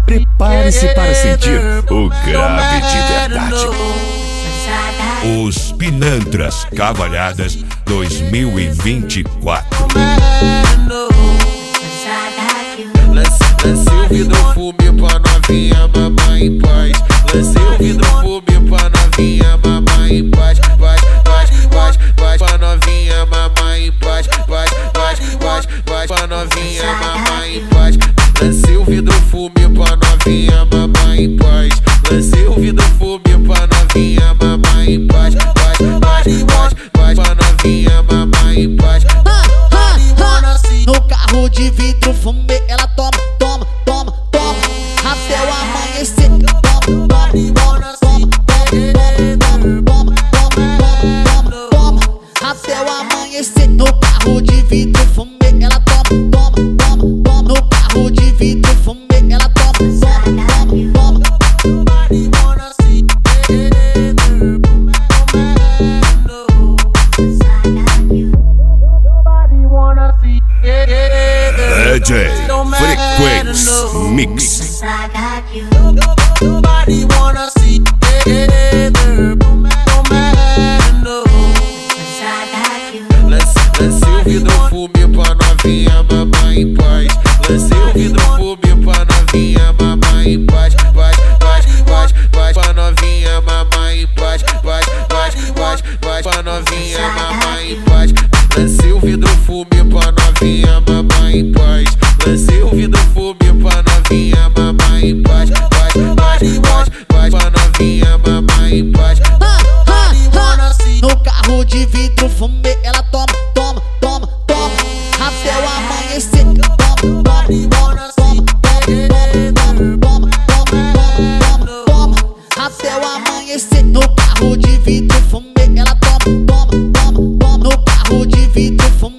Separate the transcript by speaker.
Speaker 1: Prepare-se para sentir o grave de verdade. Os Pinantras Cavalhadas 2024.
Speaker 2: Lancei o vidro fumê pra novinha mamar em paz. Lancei o vidro fumê pra novinha mamar em paz. Vai pra novinha mamar em paz. Vai pra novinha mamar em paz. Lancei o vidro fumê pra novinha mamar em paz. Lancei o vidro fumê pra novinha mamar em paz. Vai pra novinha mamar em paz.
Speaker 3: No carro de vidro fumê, ela toma até o amanhecer. Toma até o amanhecer. No carro de vidro fumê, ela toma. No carro de vidro fumê, ela toma.
Speaker 1: DJ Frequency Mix.
Speaker 2: Nobody wanna see Lancei o vidro fumê pra novinha mamar em paz. Lancei o vidro fumê pra novinha mamar em paz. Vai pra novinha mamar em paz. Vai pra novinha mamar em paz. Lancei o vidro fumê pra novinha mamar em paz. Lancei o vidro fumê pra novinha mamar em paz. Vai pra novinha mamar em paz.
Speaker 3: No carro de vidro fumê, ela toma até o amanhecer. Toma até o amanhecer. No carro de vidro fumê, ela toma. No carro de vidro fumê.